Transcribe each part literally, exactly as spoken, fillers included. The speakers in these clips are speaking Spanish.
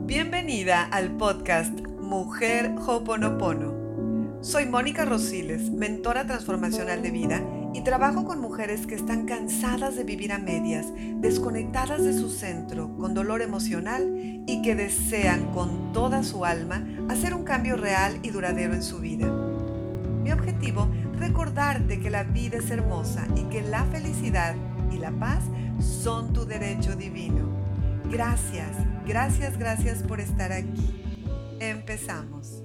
Bienvenida al podcast Mujer Ho'oponopono. Soy Mónica Rosiles, mentora transformacional de vida y trabajo con mujeres que están cansadas de vivir a medias, desconectadas de su centro, con dolor emocional y que desean con toda su alma hacer un cambio real y duradero en su vida. Mi objetivo, recordarte que la vida es hermosa y que la felicidad y la paz son tu derecho divino. Gracias, gracias, gracias por estar aquí. Empezamos.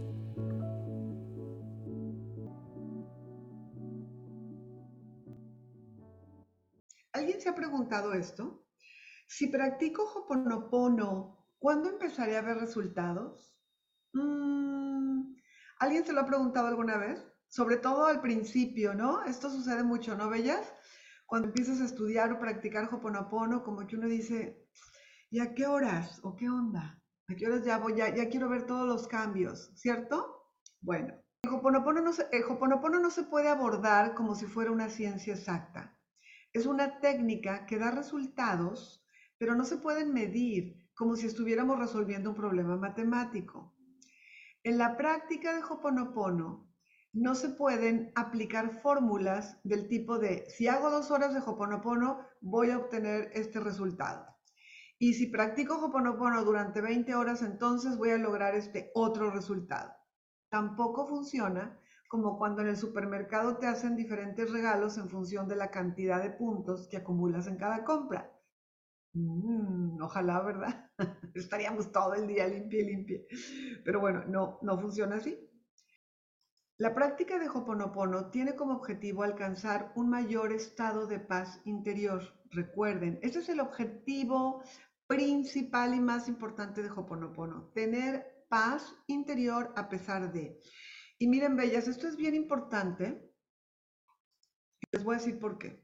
¿Alguien se ha preguntado esto? Si practico Ho'oponopono, ¿cuándo empezaré a ver resultados? Mm, ¿Alguien se lo ha preguntado alguna vez? Sobre todo al principio, ¿no? Esto sucede mucho, ¿no, bellas? Cuando empiezas a estudiar o practicar Ho'oponopono, como que uno dice, ¿y a qué horas? ¿O qué onda? ¿A qué horas ya voy? Ya, ya quiero ver todos los cambios, ¿cierto? Bueno, el Ho'oponopono no se, el Ho'oponopono no se puede abordar como si fuera una ciencia exacta. Es una técnica que da resultados, pero no se pueden medir como si estuviéramos resolviendo un problema matemático. En la práctica de Ho'oponopono no se pueden aplicar fórmulas del tipo de si hago dos horas de Ho'oponopono voy a obtener este resultado. Y si practico Ho'oponopono durante veinte horas, entonces voy a lograr este otro resultado. Tampoco funciona como cuando en el supermercado te hacen diferentes regalos en función de la cantidad de puntos que acumulas en cada compra. Mm, ojalá, ¿verdad? Estaríamos todo el día limpie, limpie. Pero bueno, no, no funciona así. La práctica de Ho'oponopono tiene como objetivo alcanzar un mayor estado de paz interior. Recuerden, ese es el objetivo principal y más importante de Ho'oponopono, tener paz interior a pesar de. Y miren, bellas, esto es bien importante. Les voy a decir por qué.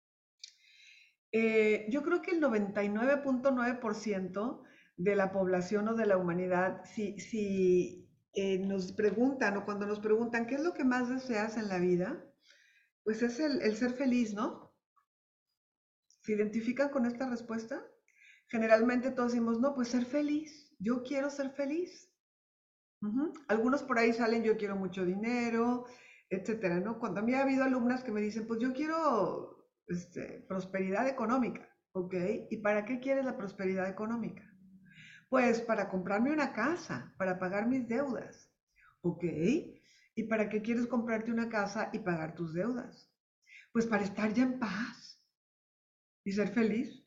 Eh, yo creo que el noventa y nueve punto nueve por ciento de la población o de la humanidad, si, si eh, nos preguntan o cuando nos preguntan qué es lo que más deseas en la vida, pues es el, el ser feliz, ¿no? ¿Se identifican con esta respuesta? Generalmente todos decimos, no, pues ser feliz, yo quiero ser feliz. Uh-huh. Algunos por ahí salen, yo quiero mucho dinero, etcétera, ¿no? Cuando a mí ha habido alumnas que me dicen, pues yo quiero este, prosperidad económica, ¿ok? ¿Y para qué quieres la prosperidad económica? Pues para comprarme una casa, para pagar mis deudas, ¿ok? ¿Y para qué quieres comprarte una casa y pagar tus deudas? Pues para estar ya en paz y ser feliz.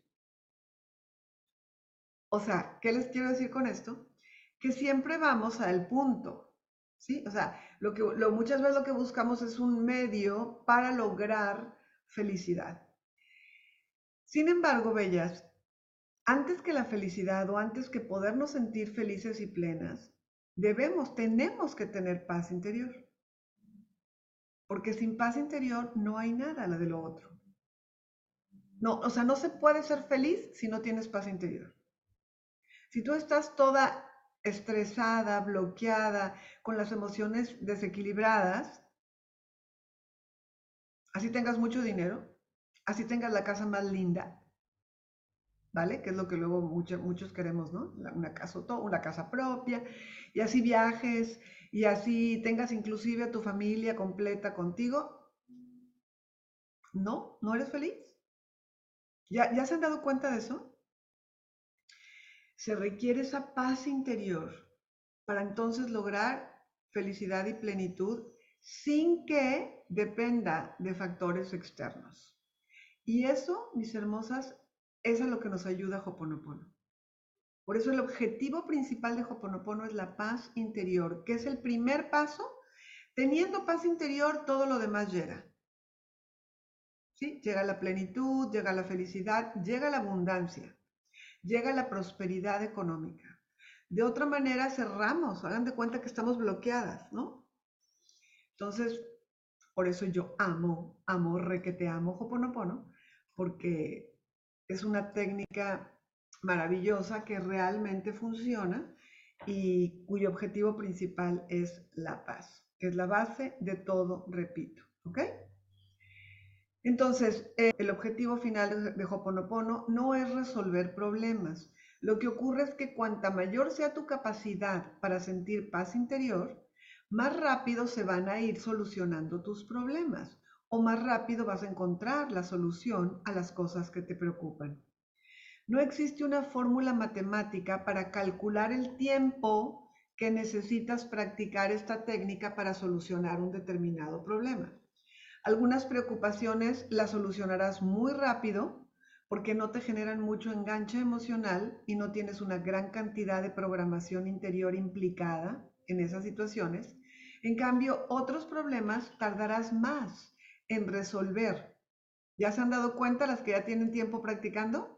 O sea, ¿qué les quiero decir con esto? Que siempre vamos al punto, ¿sí? O sea, lo que, lo, muchas veces lo que buscamos es un medio para lograr felicidad. Sin embargo, bellas, antes que la felicidad o antes que podernos sentir felices y plenas, debemos, tenemos que tener paz interior. Porque sin paz interior no hay nada la de lo otro. No, o sea, no se puede ser feliz si no tienes paz interior. Si tú estás toda estresada, bloqueada, con las emociones desequilibradas, así tengas mucho dinero, así tengas la casa más linda, ¿vale? Que es lo que luego mucho, muchos queremos, ¿no? Una casa, una casa propia, y así viajes, y así tengas inclusive a tu familia completa contigo. No, no eres feliz. ¿Ya, ya se han dado cuenta de eso? Se requiere esa paz interior para entonces lograr felicidad y plenitud sin que dependa de factores externos. Y eso, mis hermosas, es a lo que nos ayuda Ho'oponopono. Por eso el objetivo principal de Ho'oponopono es la paz interior, que es el primer paso. Teniendo paz interior, todo lo demás llega. ¿Sí? Llega la plenitud, llega la felicidad, llega la abundancia, llega la prosperidad económica. De otra manera cerramos, hagan de cuenta que estamos bloqueadas, ¿no? Entonces, por eso yo amo, amo, re que te amo Ho'oponopono, porque es una técnica maravillosa que realmente funciona y cuyo objetivo principal es la paz, que es la base de todo, repito, ¿ok? Entonces, eh, el objetivo final de Ho'oponopono no es resolver problemas. Lo que ocurre es que cuanta mayor sea tu capacidad para sentir paz interior, más rápido se van a ir solucionando tus problemas o más rápido vas a encontrar la solución a las cosas que te preocupan. No existe una fórmula matemática para calcular el tiempo que necesitas practicar esta técnica para solucionar un determinado problema. Algunas preocupaciones las solucionarás muy rápido porque no te generan mucho enganche emocional y no tienes una gran cantidad de programación interior implicada en esas situaciones. En cambio, otros problemas tardarás más en resolver. ¿Ya se han dado cuenta las que ya tienen tiempo practicando?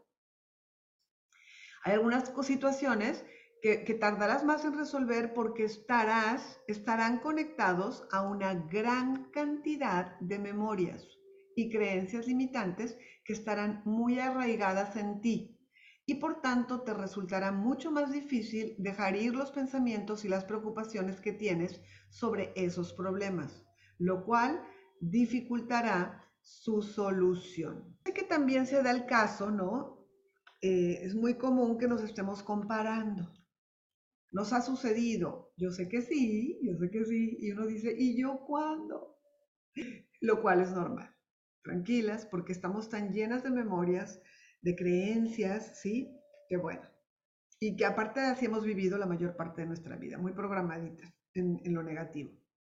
Hay algunas situaciones que, que, tardarás más en resolver porque estarás, estarán conectados a una gran cantidad de memorias y creencias limitantes que estarán muy arraigadas en ti y por tanto te resultará mucho más difícil dejar ir los pensamientos y las preocupaciones que tienes sobre esos problemas, lo cual dificultará su solución. Sé que también se da el caso, ¿no? Eh, es muy común que nos estemos comparando. ¿Nos ha sucedido? Yo sé que sí, yo sé que sí. Y uno dice, ¿y yo cuándo? Lo cual es normal. Tranquilas, porque estamos tan llenas de memorias, de creencias, ¿sí? Que bueno. Y que aparte así hemos vivido la mayor parte de nuestra vida, muy programaditas en, en lo negativo.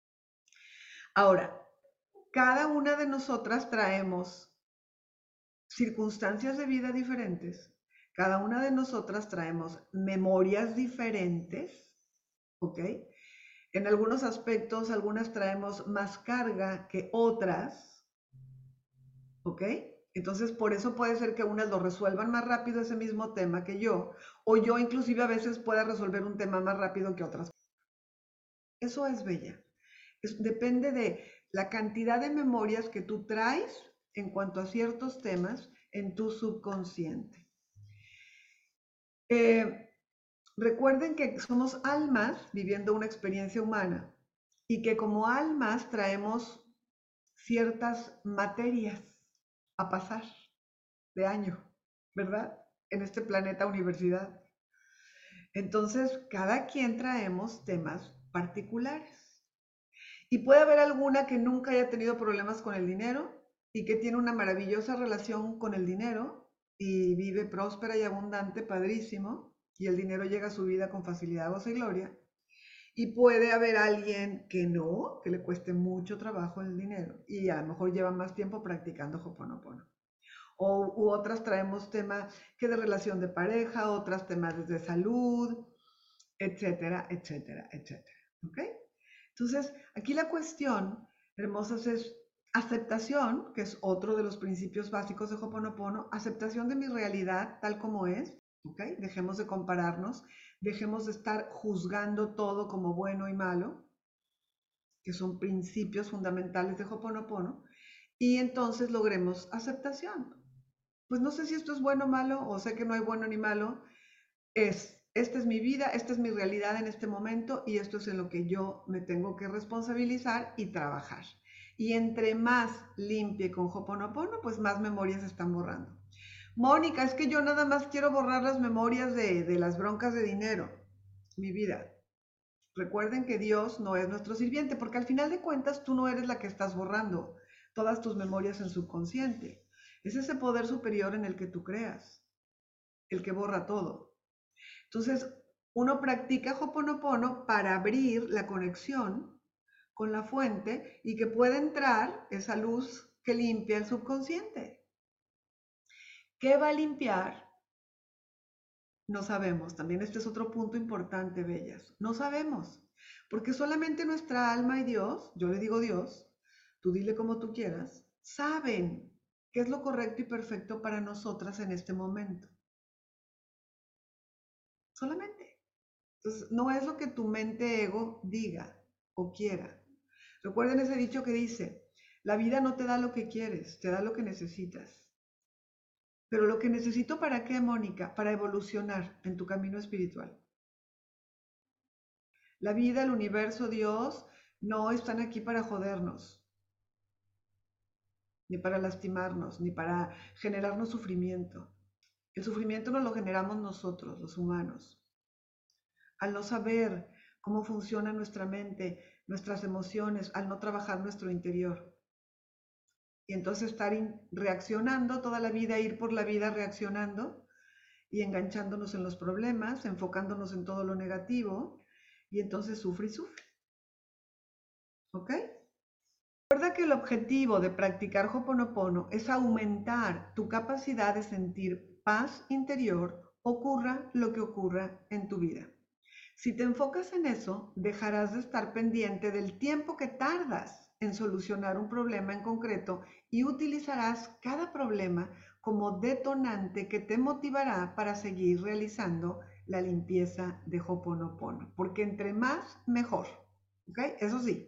Ahora, cada una de nosotras traemos circunstancias de vida diferentes. Cada una de nosotras traemos memorias diferentes, ¿ok? En algunos aspectos, algunas traemos más carga que otras, ¿ok? Entonces, por eso puede ser que unas lo resuelvan más rápido ese mismo tema que yo, o yo inclusive a veces pueda resolver un tema más rápido que otras. Eso es bella. Es, depende de la cantidad de memorias que tú traes en cuanto a ciertos temas en tu subconsciente. Eh, recuerden que somos almas viviendo una experiencia humana y que como almas traemos ciertas materias a pasar de año, ¿verdad? En este planeta universidad. Entonces, cada quien traemos temas particulares. Y puede haber alguna que nunca haya tenido problemas con el dinero y que tiene una maravillosa relación con el dinero y vive próspera y abundante, padrísimo, y el dinero llega a su vida con facilidad, gozo y gloria. Y puede haber alguien que no, que le cueste mucho trabajo el dinero y a lo mejor lleva más tiempo practicando Ho'oponopono. O u otras traemos temas que de relación de pareja, otras temas de salud, etcétera, etcétera, etcétera. ¿Ok? Entonces, aquí la cuestión, hermosas, es aceptación, que es otro de los principios básicos de Ho'oponopono, aceptación de mi realidad tal como es, ¿ok? Dejemos de compararnos, dejemos de estar juzgando todo como bueno y malo, que son principios fundamentales de Ho'oponopono, y entonces logremos aceptación. Pues no sé si esto es bueno o malo, o sé que no hay bueno ni malo, es, esta es mi vida, esta es mi realidad en este momento y esto es en lo que yo me tengo que responsabilizar y trabajar. Y entre más limpie con Ho'oponopono, pues más memorias se están borrando. Mónica, es que yo nada más quiero borrar las memorias de, de las broncas de dinero. Mi vida. Recuerden que Dios no es nuestro sirviente, porque al final de cuentas tú no eres la que estás borrando todas tus memorias en subconsciente. Es ese poder superior en el que tú creas, el que borra todo. Entonces, uno practica Ho'oponopono para abrir la conexión con la fuente y que pueda entrar esa luz que limpia el subconsciente. ¿Qué va a limpiar? No sabemos. También este es otro punto importante, bellas. No sabemos. Porque solamente nuestra alma y Dios, yo le digo Dios, tú dile como tú quieras, saben qué es lo correcto y perfecto para nosotras en este momento. Solamente. Entonces, no es lo que tu mente ego diga o quiera. Recuerden ese dicho que dice, la vida no te da lo que quieres, te da lo que necesitas. Pero lo que necesito para qué, Mónica? Para evolucionar en tu camino espiritual. La vida, el universo, Dios, no están aquí para jodernos, ni para lastimarnos, ni para generarnos sufrimiento. El sufrimiento nos lo generamos nosotros, los humanos, al no saber cómo funciona nuestra mente, nuestras emociones, al no trabajar nuestro interior. Y entonces estar reaccionando toda la vida, ir por la vida reaccionando y enganchándonos en los problemas, enfocándonos en todo lo negativo, y entonces sufre y sufre. ¿Ok? Recuerda que el objetivo de practicar Ho'oponopono es aumentar tu capacidad de sentir paz interior, ocurra lo que ocurra en tu vida. Si te enfocas en eso, dejarás de estar pendiente del tiempo que tardas en solucionar un problema en concreto y utilizarás cada problema como detonante que te motivará para seguir realizando la limpieza de Ho'oponopono, porque entre más, mejor. ¿Ok? Eso sí,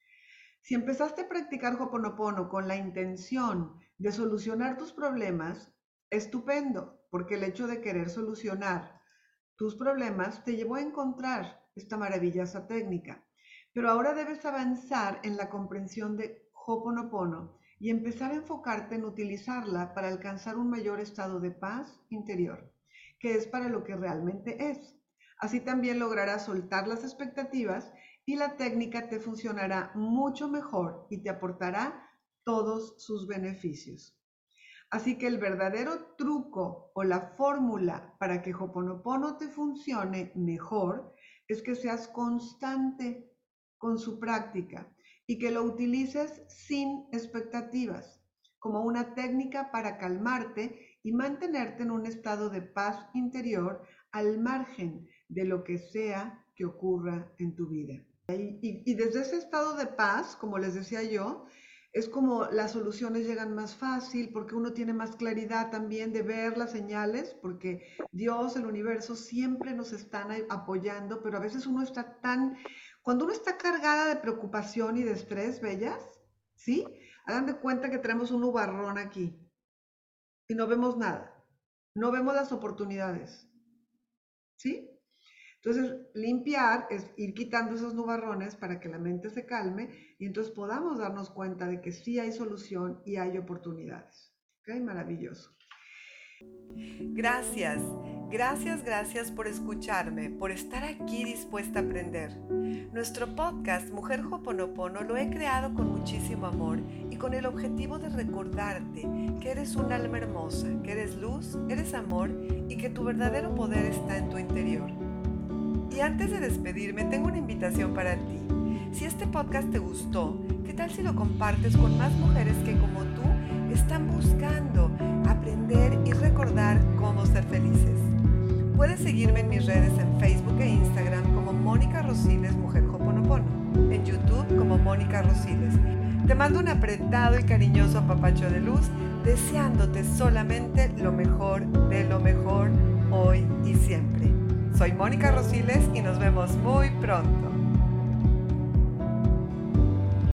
si empezaste a practicar Ho'oponopono con la intención de solucionar tus problemas, estupendo, porque el hecho de querer solucionar tus problemas te llevó a encontrar esta maravillosa técnica. Pero ahora debes avanzar en la comprensión de Ho'oponopono y empezar a enfocarte en utilizarla para alcanzar un mayor estado de paz interior, que es para lo que realmente es. Así también lograrás soltar las expectativas y la técnica te funcionará mucho mejor y te aportará todos sus beneficios. Así que el verdadero truco o la fórmula para que Ho'oponopono te funcione mejor es que seas constante con su práctica y que lo utilices sin expectativas, como una técnica para calmarte y mantenerte en un estado de paz interior al margen de lo que sea que ocurra en tu vida. Y, y desde ese estado de paz, como les decía yo, es como las soluciones llegan más fácil, porque uno tiene más claridad también de ver las señales, porque Dios, el universo, siempre nos están apoyando, pero a veces uno está tan... Cuando uno está cargada de preocupación y de estrés, bellas, ¿sí? Hagan de cuenta que tenemos un nubarrón aquí y no vemos nada, no vemos las oportunidades, ¿sí? Entonces, limpiar es ir quitando esos nubarrones para que la mente se calme y entonces podamos darnos cuenta de que sí hay solución y hay oportunidades. ¿Ok? Maravilloso. Gracias, gracias, gracias por escucharme, por estar aquí dispuesta a aprender. Nuestro podcast Mujer Ho'oponopono lo he creado con muchísimo amor y con el objetivo de recordarte que eres un alma hermosa, que eres luz, eres amor y que tu verdadero poder está en tu interior. Y antes de despedirme, tengo una invitación para ti. Si este podcast te gustó, ¿qué tal si lo compartes con más mujeres que como tú están buscando aprender y recordar cómo ser felices? Puedes seguirme en mis redes en Facebook e Instagram como Mónica Rosiles Mujer Ho'oponopono, en YouTube como Mónica Rosiles. Te mando un apretado y cariñoso apapacho de luz, deseándote solamente lo mejor de lo mejor hoy y siempre. Soy Mónica Rosiles y nos vemos muy pronto.